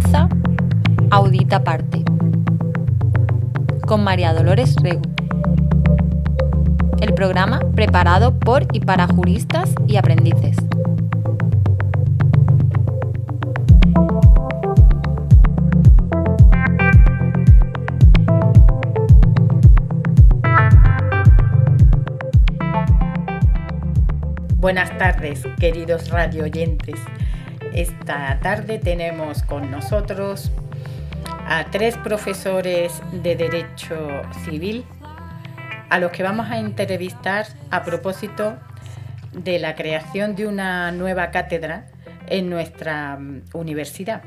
comienza Audita Parte con María Dolores Rego. El programa preparado por y para juristas y aprendices. Buenas tardes, queridos radio oyentes. Esta tarde tenemos con nosotros a 3 profesores de Derecho Civil a los que vamos a entrevistar a propósito de la creación de una nueva cátedra en nuestra universidad.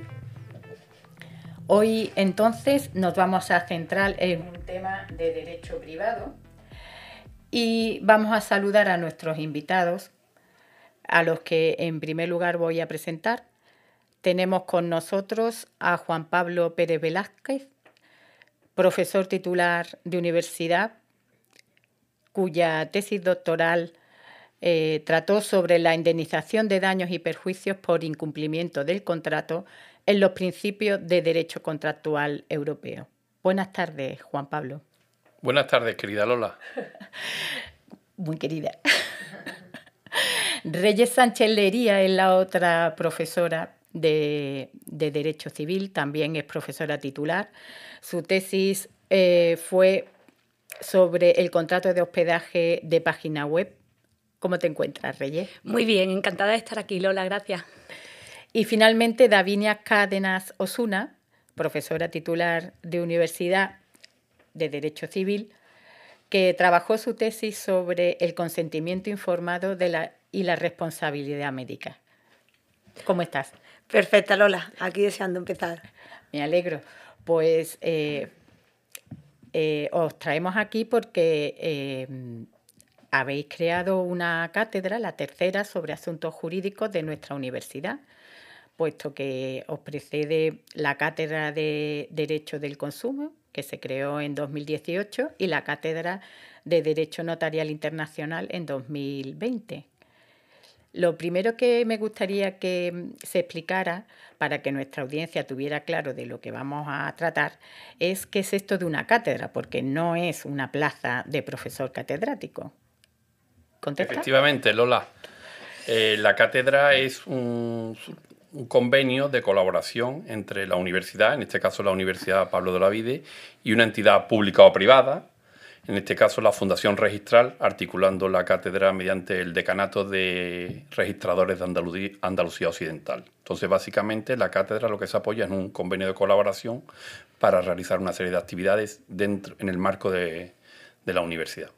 Hoy entonces nos vamos a centrar en un tema de derecho privado y vamos a saludar a nuestros invitados, a los que en primer lugar voy a presentar. Tenemos con nosotros a Juan Pablo Pérez Velázquez, profesor titular de universidad, cuya tesis doctoral trató sobre la indemnización de daños y perjuicios por incumplimiento del contrato en los principios de derecho contractual europeo. Buenas tardes, Juan Pablo. Buenas tardes, querida Lola. Muy querida. Reyes Sánchez Lería es la otra profesora de Derecho Civil, también es profesora titular. Su tesis fue sobre el contrato de hospedaje de página web. ¿Cómo te encuentras, Reyes? Muy bien, encantada de estar aquí, Lola, gracias. Y finalmente Davinia Cárdenas Osuna, profesora titular de Universidad de Derecho Civil, que trabajó su tesis sobre el consentimiento informado y la responsabilidad médica. ¿Cómo estás? Perfecta, Lola, aquí deseando empezar. Me alegro. Pues os traemos aquí porque habéis creado una cátedra, la tercera, sobre asuntos jurídicos de nuestra universidad, puesto que os precede la cátedra de Derecho del Consumo, que se creó en 2018, y la cátedra de Derecho Notarial Internacional en 2020. Lo primero que me gustaría que se explicara, para que nuestra audiencia tuviera claro de lo que vamos a tratar, es qué es esto de una cátedra, porque no es una plaza de profesor catedrático. ¿Contesta? Efectivamente, Lola. La cátedra es un convenio de colaboración entre la universidad, en este caso la Universidad Pablo de Olavide, y una entidad pública o privada, en este caso la Fundación Registral, articulando la cátedra mediante el Decanato de Registradores de Andalucía Occidental. Entonces, básicamente, la cátedra lo que se apoya es un convenio de colaboración para realizar una serie de actividades en el marco de la universidad.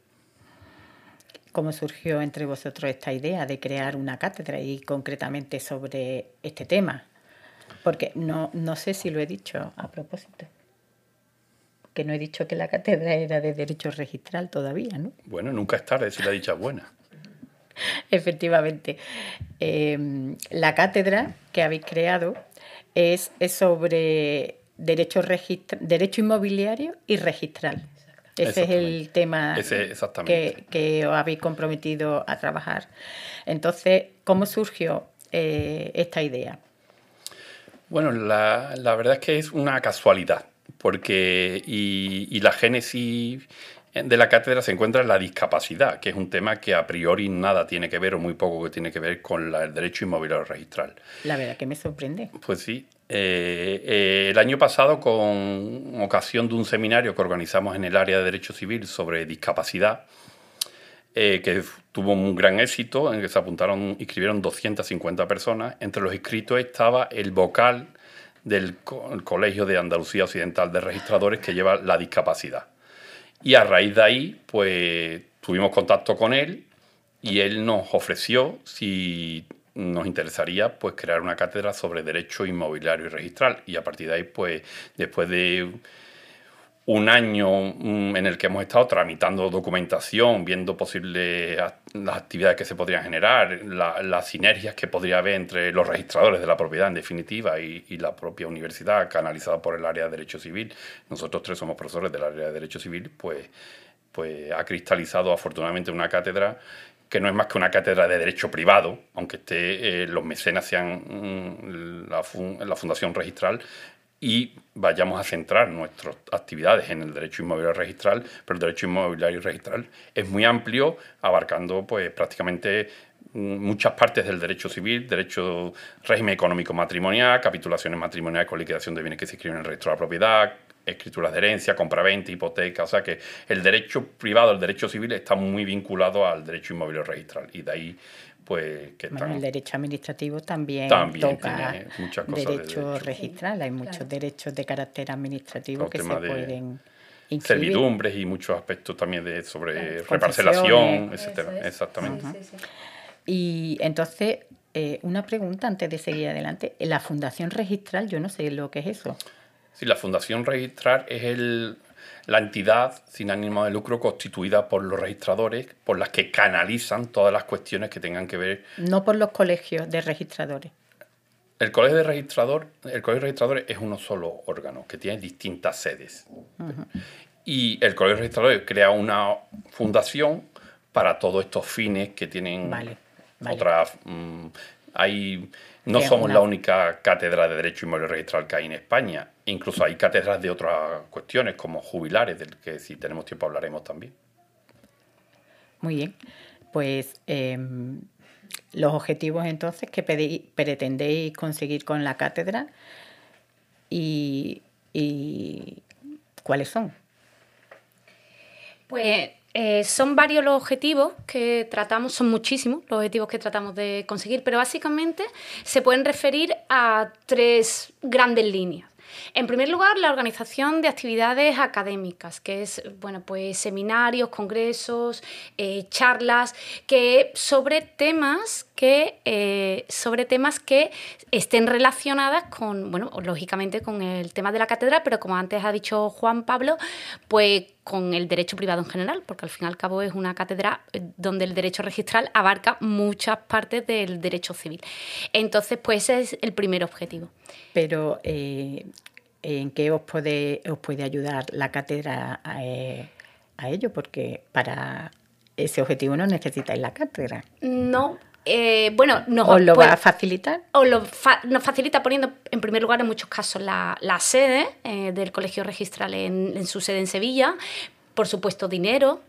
¿Cómo surgió entre vosotros esta idea de crear una cátedra y concretamente sobre este tema? Porque no sé si lo he dicho a propósito. Que no he dicho que la cátedra era de Derecho Registral todavía, ¿no? Bueno, nunca es tarde si la dicha es buena. Efectivamente. La cátedra que habéis creado es sobre derecho inmobiliario y registral. Ese es el tema que os habéis comprometido a trabajar. Entonces, ¿cómo surgió esta idea? Bueno, la verdad es que es una casualidad, porque y la génesis de la cátedra se encuentra en la discapacidad, que es un tema que a priori nada tiene que ver, o muy poco que tiene que ver con el derecho inmobiliario registral. La verdad que me sorprende. Pues sí. El año pasado, con ocasión de un seminario que organizamos en el área de Derecho Civil sobre discapacidad, que tuvo un gran éxito, en el que se inscribieron 250 personas. Entre los inscritos estaba el vocal del Colegio de Andalucía Occidental de Registradores, que lleva la discapacidad. Y a raíz de ahí, pues tuvimos contacto con él y él nos ofreció si nos interesaría pues crear una cátedra sobre derecho inmobiliario y registral. Y a partir de ahí, pues después de un año en el que hemos estado tramitando documentación, viendo posibles las actividades que se podrían generar, las sinergias que podría haber entre los registradores de la propiedad, en definitiva, y la propia universidad, canalizada por el área de Derecho Civil. Nosotros 3 somos profesores del área de Derecho Civil, pues ha cristalizado afortunadamente una cátedra que no es más que una cátedra de derecho privado, aunque los mecenas sean la Fundación Registral. y vayamos a centrar nuestras actividades en el derecho inmobiliario registral, pero el derecho inmobiliario registral es muy amplio, abarcando pues prácticamente muchas partes del derecho civil, derecho, régimen económico matrimonial, capitulaciones matrimoniales con liquidación de bienes que se inscriben en el registro de la propiedad, escrituras de herencia, compraventa, hipoteca. O sea que el derecho privado, el derecho civil está muy vinculado al derecho inmobiliario registral, y de ahí pues que Bueno, el derecho administrativo también toca tiene muchas cosas derecho registral. Hay muchos derechos de carácter administrativo que se pueden incluir. Servidumbres y muchos aspectos también sobre Concesiones, reparcelación, etcétera. Exactamente. Sí. Y entonces, una pregunta antes de seguir adelante. La fundación registral, yo no sé lo que es eso. Sí, la fundación registral es la entidad sin ánimo de lucro constituida por los registradores, por las que canalizan todas las cuestiones que tengan que ver. No por los colegios de registradores. El colegio de registradores es uno solo órgano que tiene distintas sedes. Y el colegio de registradores crea una fundación para todos estos fines que tienen otras. No somos la única cátedra de Derecho Inmobiliario Registral que hay en España. Incluso hay cátedras de otras cuestiones, como jubilares, del que si tenemos tiempo hablaremos también. Muy bien. Pues los objetivos entonces que pretendéis conseguir con la cátedra y ¿cuáles son? Pues son varios los objetivos que tratamos, son muchísimos los objetivos que tratamos de conseguir, pero básicamente se pueden referir a 3 grandes líneas. En primer lugar, la organización de actividades académicas, que es pues seminarios, congresos, charlas, sobre temas que estén relacionadas con, lógicamente con el tema de la cátedra, pero como antes ha dicho Juan Pablo, pues con el derecho privado en general, porque al fin y al cabo es una cátedra donde el derecho registral abarca muchas partes del derecho civil. Entonces, pues ese es el primer objetivo. Pero ¿en qué os puede ayudar la cátedra a ello? Porque para ese objetivo no necesitáis la cátedra. No. ¿Os lo va a facilitar? Nos facilita poniendo, en primer lugar, en muchos casos, la sede del colegio registral en su sede en Sevilla. Por supuesto, dinero.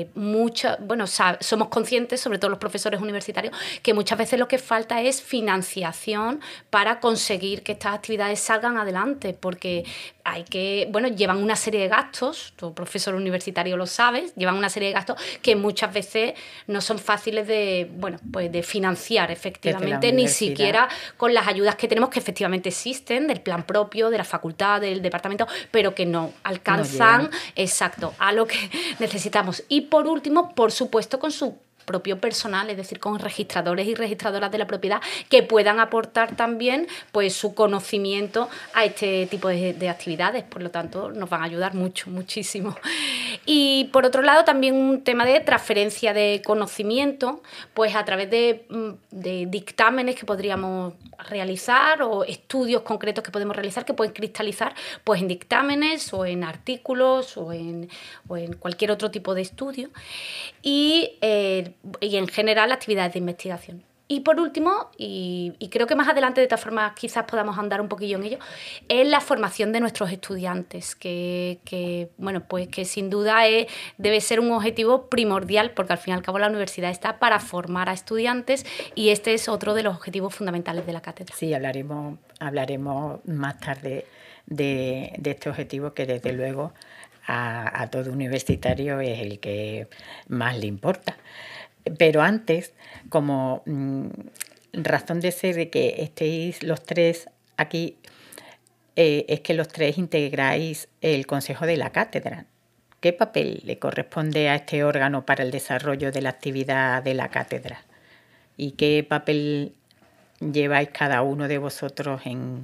Somos conscientes, sobre todo los profesores universitarios, que muchas veces lo que falta es financiación para conseguir que estas actividades salgan adelante, porque llevan una serie de gastos, tu profesor universitario lo sabes, llevan una serie de gastos que muchas veces no son fáciles de financiar efectivamente, ni siquiera con las ayudas que tenemos, que efectivamente existen, del plan propio, de la facultad, del departamento, pero que no alcanzan a lo que necesitamos. Y por último, por supuesto, con su propio personal, es decir, con registradores y registradoras de la propiedad que puedan aportar también pues su conocimiento a este tipo de actividades. Por lo tanto, nos van a ayudar muchísimo. Y por otro lado, también un tema de transferencia de conocimiento, pues a través de dictámenes que podríamos realizar o estudios concretos que podemos realizar que pueden cristalizar pues en dictámenes o en artículos o en cualquier otro tipo de estudio y en general actividades de investigación. Y por último, y creo que más adelante de todas formas quizás podamos andar un poquillo en ello, es la formación de nuestros estudiantes, que sin duda debe ser un objetivo primordial, porque al fin y al cabo la universidad está para formar a estudiantes y este es otro de los objetivos fundamentales de la cátedra. Sí, hablaremos más tarde de este objetivo que desde luego a todo universitario es el que más le importa. Pero antes, como razón de ser de que estéis los 3 aquí, es que los 3 integráis el Consejo de la Cátedra. ¿Qué papel le corresponde a este órgano para el desarrollo de la actividad de la cátedra? ¿Y qué papel lleváis cada uno de vosotros en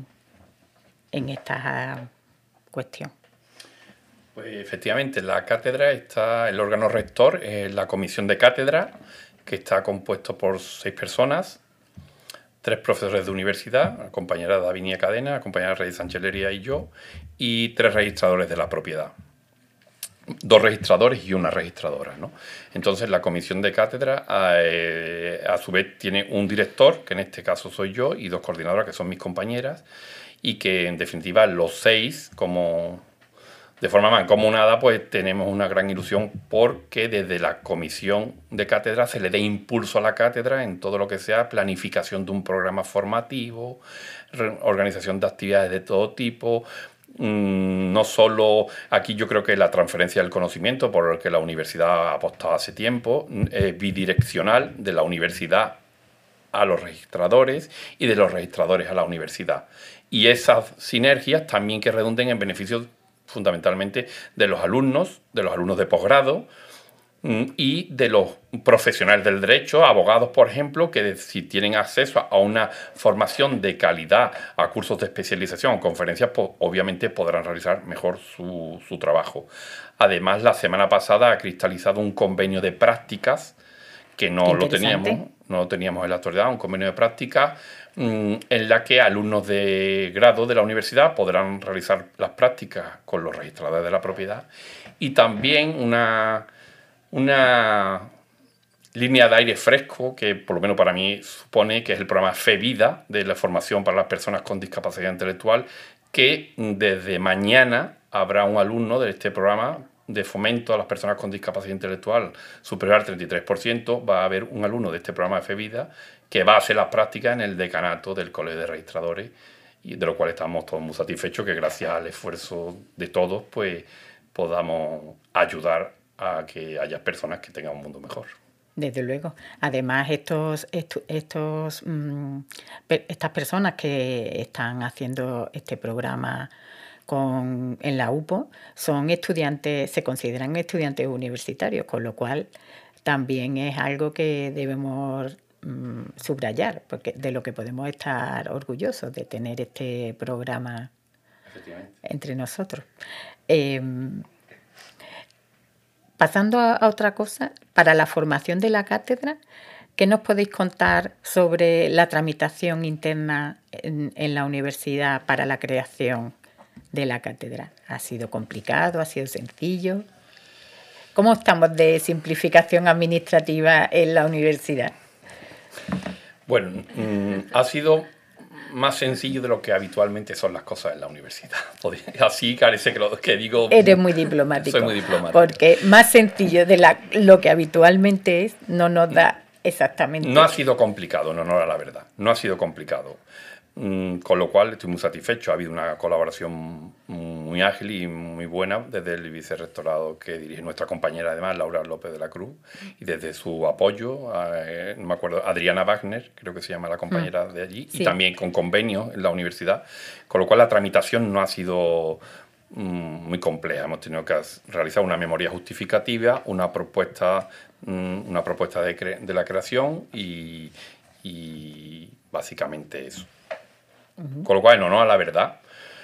esta cuestión? Pues efectivamente, en la cátedra está el órgano rector, la comisión de cátedra, que está compuesto por 6 personas, 3 profesores de universidad, la compañera Davinia Cadena, la compañera Reyes Sánchez Lería y yo, y 3 registradores de la propiedad. 2 registradores y una registradora, ¿no? Entonces la comisión de cátedra a su vez tiene un director, que en este caso soy yo, y 2 coordinadoras, que son mis compañeras, y que en definitiva los 6, como de forma mancomunada, pues tenemos una gran ilusión porque desde la comisión de cátedra se le dé impulso a la cátedra en todo lo que sea planificación de un programa formativo, organización de actividades de todo tipo. No solo aquí, yo creo que la transferencia del conocimiento, por el que la universidad ha apostado hace tiempo, es bidireccional, de la universidad a los registradores y de los registradores a la universidad. Y esas sinergias también que redunden en beneficios fundamentalmente de los alumnos de posgrado y de los profesionales del derecho, abogados, por ejemplo, que si tienen acceso a una formación de calidad, a cursos de especialización, conferencias, pues obviamente podrán realizar mejor su trabajo. Además, la semana pasada ha cristalizado un convenio de prácticas que no lo teníamos en la actualidad, un convenio de prácticas en la que alumnos de grado de la universidad podrán realizar las prácticas con los registradores de la propiedad, y también una línea de aire fresco que por lo menos para mí supone, que es el programa FEVIDA de la formación para las personas con discapacidad intelectual, que desde mañana habrá un alumno de este programa de fomento a las personas con discapacidad intelectual superior al 33%, va a haber un alumno de este programa de FEVIDA que va a hacer las prácticas en el decanato del Colegio de Registradores, y de lo cual estamos todos muy satisfechos, que gracias al esfuerzo de todos pues podamos ayudar a que haya personas que tengan un mundo mejor. Desde luego. Además, estas personas que están haciendo este programa en la UPO son estudiantes, se consideran estudiantes universitarios, con lo cual también es algo que debemos subrayar, porque de lo que podemos estar orgullosos de tener este programa entre nosotros. Pasando a otra cosa, para la formación de la cátedra, ¿qué nos podéis contar sobre la tramitación interna en la universidad para la creación de la cátedra? ¿Ha sido complicado? ¿Ha sido sencillo? ¿Cómo estamos de simplificación administrativa en la universidad? Bueno, ha sido más sencillo de lo que habitualmente son las cosas en la universidad. Así parece que digo... Eres muy diplomático. Soy muy diplomático. Porque más sencillo de lo que habitualmente es no nos da exactamente... No ha sido complicado, en honor a la verdad. No ha sido complicado. Con lo cual estoy muy satisfecho. Ha habido una colaboración muy ágil y muy buena desde el vicerrectorado que dirige nuestra compañera, además, Laura López de la Cruz, y desde su apoyo, no me acuerdo, Adriana Wagner, creo que se llama la compañera de allí, sí. Y también con convenios en la universidad, con lo cual la tramitación no ha sido muy compleja. Hemos tenido que realizar una memoria justificativa, una propuesta de la creación y básicamente eso. Con lo cual, no, a la verdad,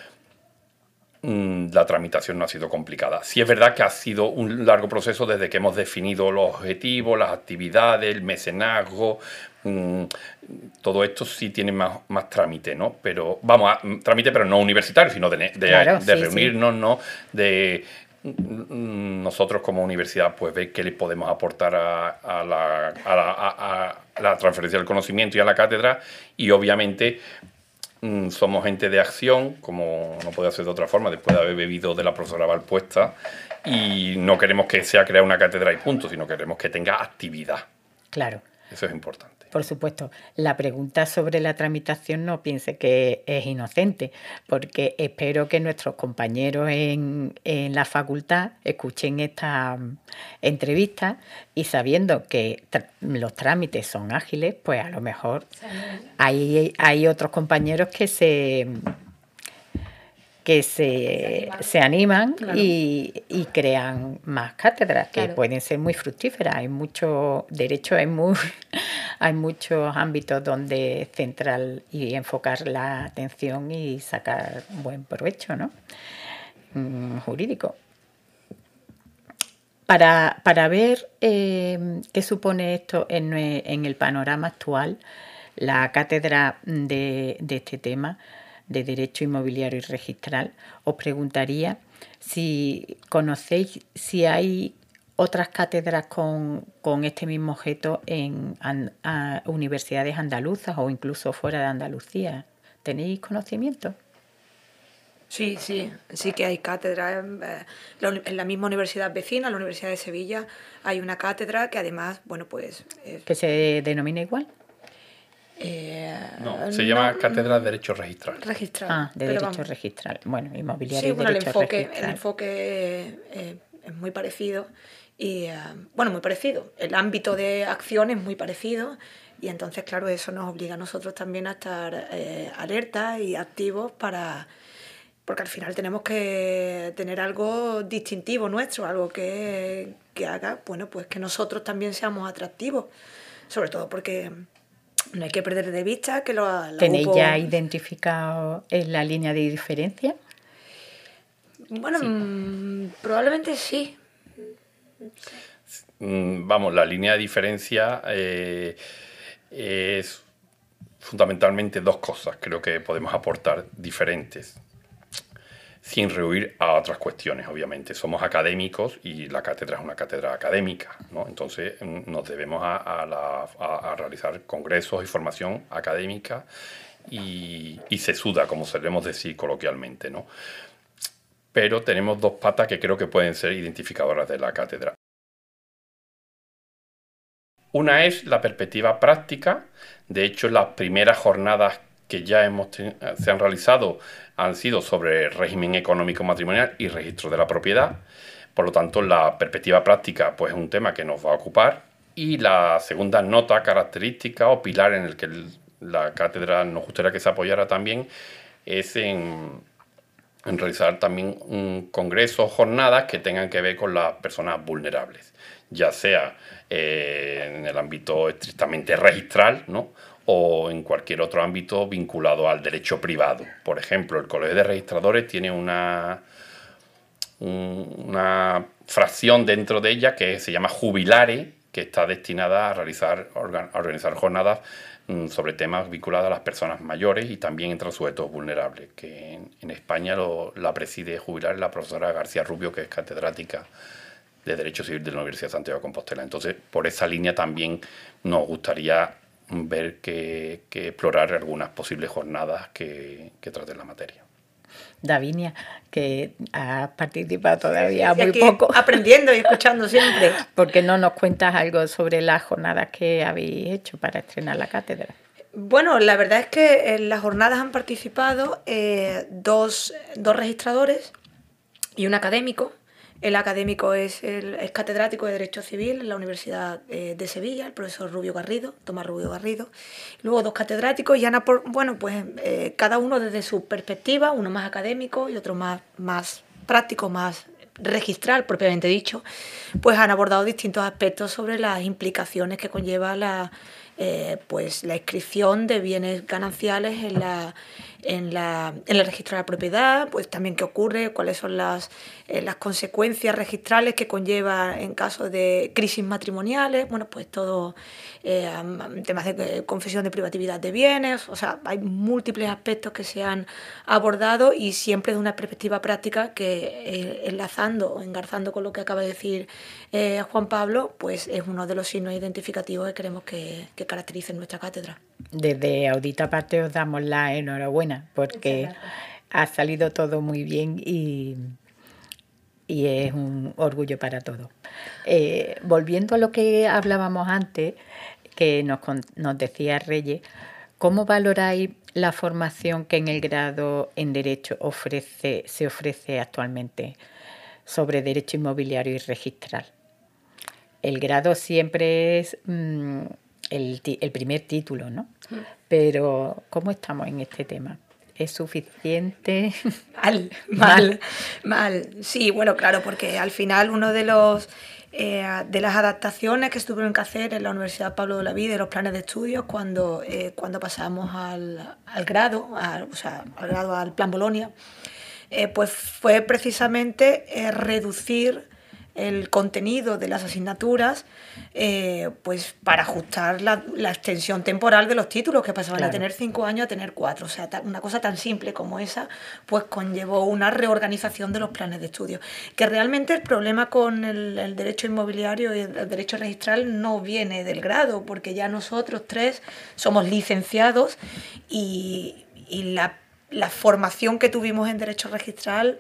la tramitación no ha sido complicada. Sí es verdad que ha sido un largo proceso desde que hemos definido los objetivos, las actividades, el mecenazgo. Todo esto sí tiene más trámite, ¿no? Pero, trámite, pero no universitario, sino de reunirnos, sí. ¿No? De nosotros como universidad, pues ver qué le podemos aportar a la transferencia del conocimiento y a la cátedra, y obviamente somos gente de acción, como no puede ser de otra forma, después de haber bebido de la profesora Valpuesta, y no queremos que sea crear una cátedra y punto, sino queremos que tenga actividad. Claro. Eso es importante. Por supuesto. La pregunta sobre la tramitación no piense que es inocente, porque espero que nuestros compañeros en la facultad escuchen esta entrevista y sabiendo que los trámites son ágiles, pues a lo mejor hay otros compañeros que se animan, claro. y crean más cátedras, claro. Que pueden ser muy fructíferas. Hay mucho derecho, hay muchos ámbitos donde centrar y enfocar la atención y sacar buen provecho, ¿no? Jurídico. Para ver qué supone esto en el panorama actual, la cátedra de este tema de Derecho Inmobiliario y Registral, os preguntaría si conocéis si hay otras cátedras con este mismo objeto en universidades andaluzas o incluso fuera de Andalucía. ¿Tenéis conocimiento? Sí, sí que hay cátedras. En la misma universidad vecina, la Universidad de Sevilla, hay una cátedra que además, bueno, pues... ¿Que se denomina igual? No, se llama Cátedra de Derecho Registral. De Derecho Registral. Bueno, inmobiliario sí, y bueno, Derecho Registral. el enfoque es muy parecido. Y, muy parecido. El ámbito de acción es muy parecido. Y entonces, claro, eso nos obliga a nosotros también a estar alertas y activos porque al final tenemos que tener algo distintivo nuestro, algo que haga, bueno, pues que nosotros también seamos atractivos, sobre todo porque no hay que perder de vista que la ¿Tenéis UPO... ya identificado la línea de diferencia? Bueno, probablemente sí. Vamos, la línea de diferencia es fundamentalmente dos cosas, creo que podemos aportar diferentes, sin rehuir a otras cuestiones, obviamente. Somos académicos y la cátedra es una cátedra académica, ¿no? Entonces nos debemos a realizar congresos y formación académica y sesuda, como solemos decir coloquialmente, ¿no? Pero tenemos dos patas que creo que pueden ser identificadoras de la cátedra. Una es la perspectiva práctica. De hecho, las primeras jornadas que ya se han realizado han sido sobre régimen económico matrimonial y registro de la propiedad. Por lo tanto, la perspectiva práctica pues, es un tema que nos va a ocupar. Y la segunda nota característica o pilar en el que la cátedra nos gustaría que se apoyara también es en realizar también un congreso o jornadas que tengan que ver con las personas vulnerables, ya sea en el ámbito estrictamente registral, ¿no? O en cualquier otro ámbito vinculado al derecho privado. Por ejemplo, el Colegio de Registradores tiene una fracción dentro de ella que se llama Jubilare, que está destinada a organizar jornadas sobre temas vinculados a las personas mayores y también entre los sujetos vulnerables, que en España la preside Jubilare la profesora García Rubio, que es catedrática de Derecho Civil de la Universidad de Santiago de Compostela. Entonces, por esa línea también nos gustaría ver que explorar algunas posibles jornadas que traten la materia. Davinia, que has participado todavía muy poco. Aprendiendo y escuchando siempre. ¿Por qué no nos cuentas algo sobre las jornadas que habéis hecho para estrenar la cátedra? Bueno, la verdad es que en las jornadas han participado dos registradores y un académico. El académico es catedrático de Derecho Civil en la Universidad de Sevilla, el profesor Tomás Rubio Garrido. Luego dos catedráticos y cada uno desde su perspectiva, uno más académico y otro más práctico, más registral propiamente dicho, pues han abordado distintos aspectos sobre las implicaciones que conlleva la inscripción de bienes gananciales en el registro de la propiedad, pues también qué ocurre, cuáles son las consecuencias registrales que conlleva en caso de crisis matrimoniales, bueno, pues todo temas de confesión de privatividad de bienes, o sea, hay múltiples aspectos que se han abordado y siempre de una perspectiva práctica que engarzando con lo que acaba de decir Juan Pablo, pues es uno de los signos identificativos que queremos que caractericen nuestra cátedra. Desde Audita Parte os damos la enhorabuena porque ha salido todo muy bien y es un orgullo para todos. Volviendo a lo que hablábamos antes, que nos decía Reyes, ¿cómo valoráis la formación que en el grado en Derecho se ofrece actualmente sobre Derecho Inmobiliario y Registral? El grado siempre es el primer título, ¿no? Pero ¿cómo estamos en este tema? ¿Es suficiente? Mal. Sí, bueno, claro, porque al final uno de las adaptaciones que se tuvieron que hacer en la Universidad Pablo de Olavide, los planes de estudios, cuando pasamos al grado, al Plan Bolonia, pues fue precisamente reducir el contenido de las asignaturas pues para ajustar la extensión temporal de los títulos, que pasaban de tener 5 años a tener 4. O sea, una cosa tan simple como esa pues conllevó una reorganización de los planes de estudio. Que realmente el problema con el derecho inmobiliario y el derecho registral no viene del grado, porque ya nosotros 3 somos licenciados y la formación que tuvimos en derecho registral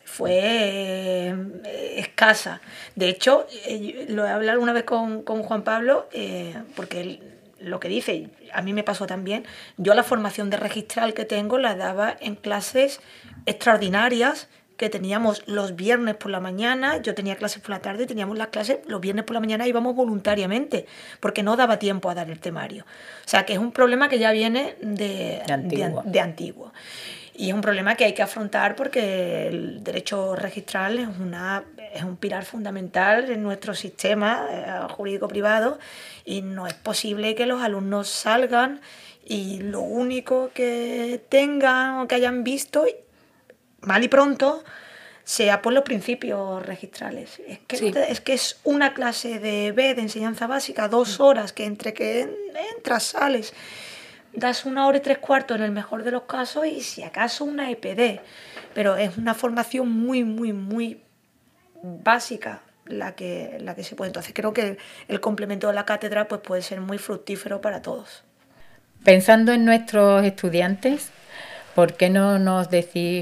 fue escasa. De hecho, lo he hablado una vez con Juan Pablo, porque él lo que dice, a mí me pasó también, yo la formación de registral que tengo la daba en clases extraordinarias que teníamos los viernes por la mañana, yo tenía clases por la tarde, teníamos las clases los viernes por la mañana, íbamos voluntariamente, porque no daba tiempo a dar el temario. O sea, que es un problema que ya viene de antiguo. Y es un problema que hay que afrontar porque el derecho registral es un pilar fundamental en nuestro sistema jurídico privado y no es posible que los alumnos salgan y lo único que tengan o que hayan visto mal y pronto sea por los principios registrales. Es que es una clase de enseñanza básica, 2 horas, que entre que entras, sales, das 1 hora y 3/4 en el mejor de los casos y si acaso una EPD. Pero es una formación muy, muy, muy básica la que se puede. Entonces creo que el complemento de la cátedra pues, puede ser muy fructífero para todos. Pensando en nuestros estudiantes, ¿por qué no nos decís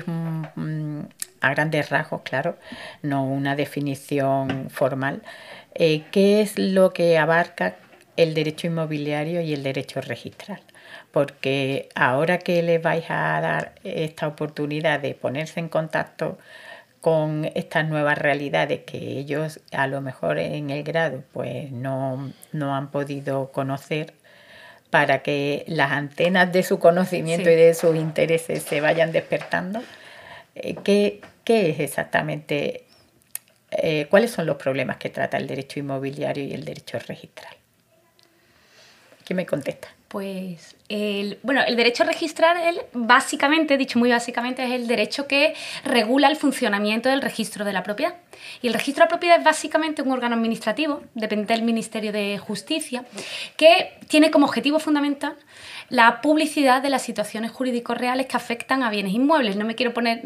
a grandes rasgos, claro, no una definición formal, qué es lo que abarca el derecho inmobiliario y el derecho registral? Porque ahora que les vais a dar esta oportunidad de ponerse en contacto con estas nuevas realidades que ellos a lo mejor en el grado pues no han podido conocer, para que las antenas de su conocimiento y de sus intereses se vayan despertando, ¿qué es exactamente, cuáles son los problemas que trata el derecho inmobiliario y el derecho registral? ¿Quién me contesta? Pues, el derecho registral, básicamente, dicho muy básicamente, es el derecho que regula el funcionamiento del registro de la propiedad. Y el registro de la propiedad es básicamente un órgano administrativo, dependiente del Ministerio de Justicia, que tiene como objetivo fundamental la publicidad de las situaciones jurídicos reales que afectan a bienes inmuebles. No me quiero poner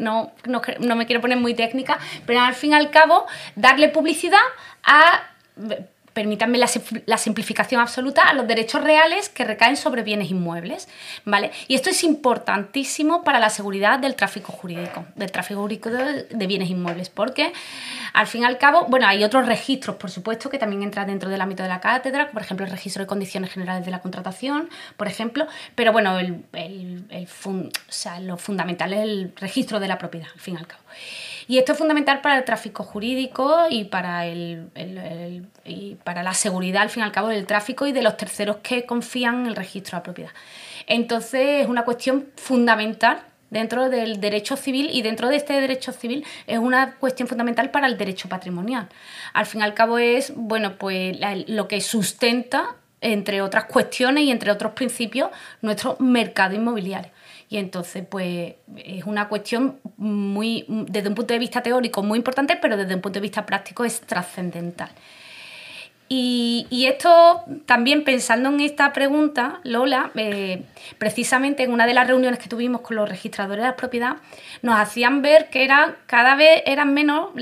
muy técnica, pero al fin y al cabo, darle publicidad a... Permítanme la simplificación absoluta, a los derechos reales que recaen sobre bienes inmuebles, ¿vale? Y esto es importantísimo para la seguridad del tráfico jurídico, de bienes inmuebles, porque al fin y al cabo, hay otros registros, por supuesto, que también entran dentro del ámbito de la cátedra, por ejemplo, el registro de condiciones generales de la contratación, por ejemplo, pero lo fundamental es el registro de la propiedad, al fin y al cabo. Y esto es fundamental para el tráfico jurídico y para la seguridad, al fin y al cabo, del tráfico y de los terceros que confían en el registro de la propiedad. Entonces, es una cuestión fundamental dentro del derecho civil, y dentro de este derecho civil es una cuestión fundamental para el derecho patrimonial. Al fin y al cabo es lo que sustenta, entre otras cuestiones y entre otros principios, nuestro mercado inmobiliario. Y entonces, pues, es una cuestión desde un punto de vista teórico muy importante, pero desde un punto de vista práctico es trascendental. Y esto, también pensando en esta pregunta, Lola, precisamente en una de las reuniones que tuvimos con los registradores de la propiedad, nos hacían ver que cada vez eran menos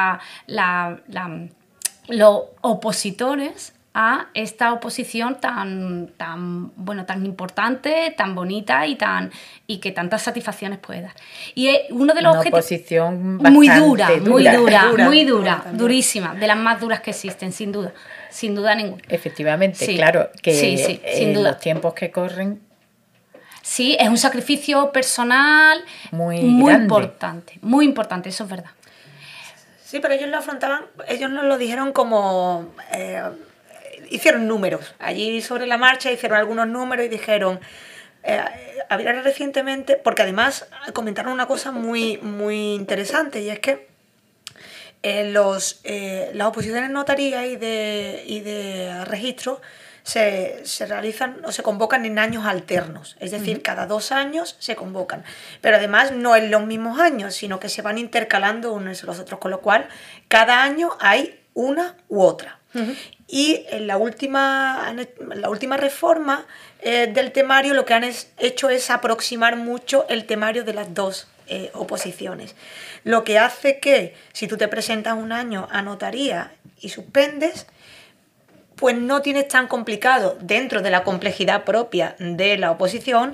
los opositores a esta oposición tan importante, tan bonita y que tantas satisfacciones puede dar. Y es uno de los objetivos... Oposición muy dura, durísima, de las más duras que existen, sin duda ninguna. Efectivamente, sí, claro, que sin duda. Los tiempos que corren... Sí, es un sacrificio personal muy importante, eso es verdad. Sí, pero ellos lo afrontaban, ellos nos lo dijeron como... hicieron números. Allí sobre la marcha hicieron algunos números y dijeron, había recientemente, porque además comentaron una cosa muy, muy interesante, y es que las oposiciones notarías y de registro se realizan o se convocan en años alternos, es decir, cada 2 años se convocan, pero además no en los mismos años, sino que se van intercalando unos y los otros, con lo cual cada año hay una u otra. Y en la última reforma del temario lo que han hecho es aproximar mucho el temario de las dos oposiciones. Lo que hace que si tú te presentas un año a notaría y suspendes, pues no tienes tan complicado, dentro de la complejidad propia de la oposición,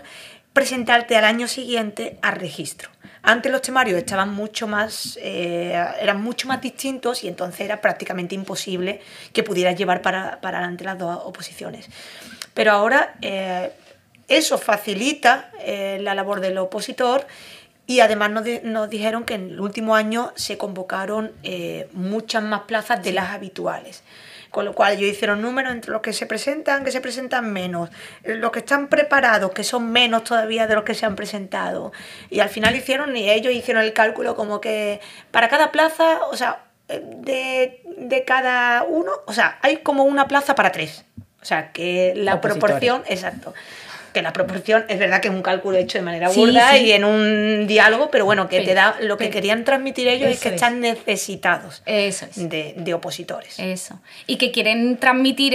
presentarte al año siguiente a registro. Antes los temarios estaban mucho más, eran mucho más distintos y entonces era prácticamente imposible que pudieras llevar para adelante las dos oposiciones. Pero ahora eso facilita la labor del opositor y además nos dijeron que en el último año se convocaron muchas más plazas de las habituales. Con lo cual ellos hicieron números entre los que se presentan menos, los que están preparados, que son menos todavía de los que se han presentado. Y al final ellos hicieron el cálculo como que para cada plaza, o sea, de cada uno, o sea, hay como una plaza para 3. O sea, que la proporción, exacto, que la proporción es verdad que es un cálculo hecho de manera burda y en un diálogo, pero bueno, que te da lo que querían transmitir ellos es que están necesitados de opositores. Eso. Y que quieren transmitir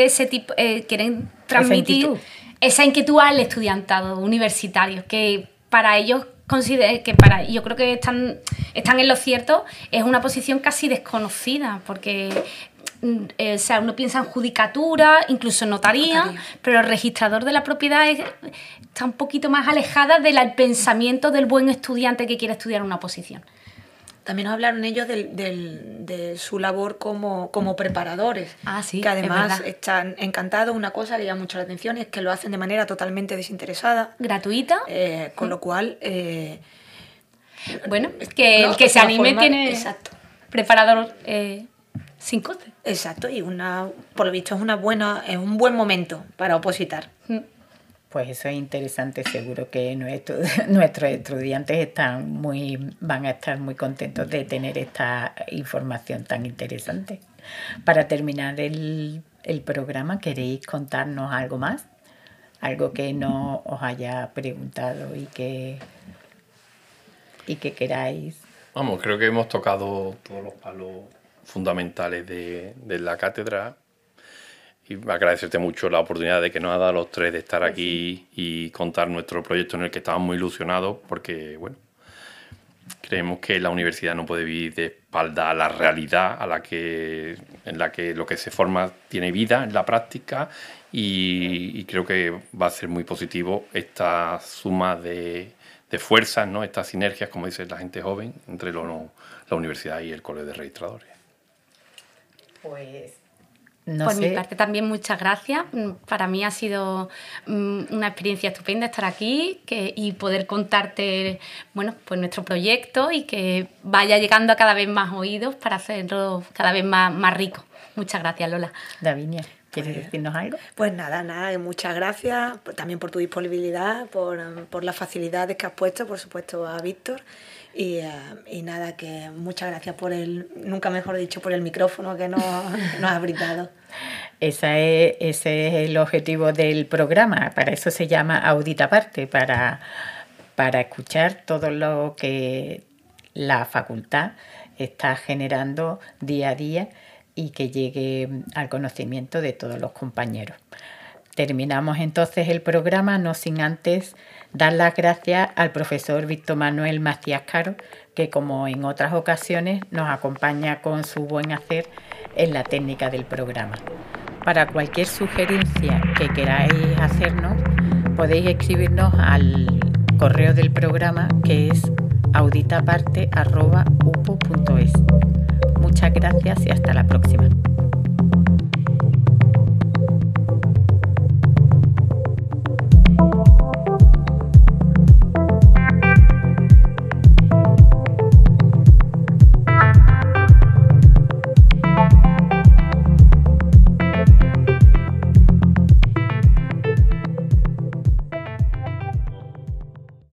esa inquietud al estudiantado universitario, que para ellos yo creo que están en lo cierto, es una posición casi desconocida, porque o sea, uno piensa en judicatura, incluso notaría, pero el registrador de la propiedad está un poquito más alejada del pensamiento del buen estudiante que quiere estudiar una oposición. También nos hablaron ellos de su labor como preparadores, sí, que además están encantados. Una cosa que llama mucho la atención es que lo hacen de manera totalmente desinteresada. Gratuita. Con lo cual... bueno, que el que se anime tiene preparador sin coste. Exacto, y por lo visto es un buen momento para opositar. Pues eso es interesante, seguro que nuestros estudiantes van a estar muy contentos de tener esta información tan interesante. Para terminar el programa, ¿queréis contarnos algo más? Algo que no os haya preguntado y que queráis. Vamos, creo que hemos tocado todos los palos fundamentales de la cátedra. Y agradecerte mucho la oportunidad de que nos ha dado a los tres de estar aquí y contar nuestro proyecto en el que estamos muy ilusionados, porque bueno, creemos que la universidad no puede vivir de espalda a la realidad en la que lo que se forma tiene vida en la práctica, y creo que va a ser muy positivo esta suma de fuerzas, ¿no? Estas sinergias, como dice la gente joven, entre la universidad y el Colegio de Registradores. Pues... Por mi parte también muchas gracias. Para mí ha sido una experiencia estupenda estar aquí y poder contarte pues nuestro proyecto y que vaya llegando a cada vez más oídos para hacerlo cada vez más rico. Muchas gracias, Lola. Davinia, ¿quieres decirnos algo? Pues nada, muchas gracias también por tu disponibilidad, por las facilidades que has puesto, por supuesto a Víctor. Y nada, que muchas gracias nunca mejor dicho, por el micrófono que nos has brindado. Ese es el objetivo del programa, para eso se llama Audita Aparte, para escuchar todo lo que la facultad está generando día a día y que llegue al conocimiento de todos los compañeros. Terminamos entonces el programa, no sin antes dar las gracias al profesor Víctor Manuel Macías Caro, que como en otras ocasiones nos acompaña con su buen hacer en la técnica del programa. Para cualquier sugerencia que queráis hacernos, podéis escribirnos al correo del programa, que es auditaparte@upo.es. Muchas gracias y hasta la próxima.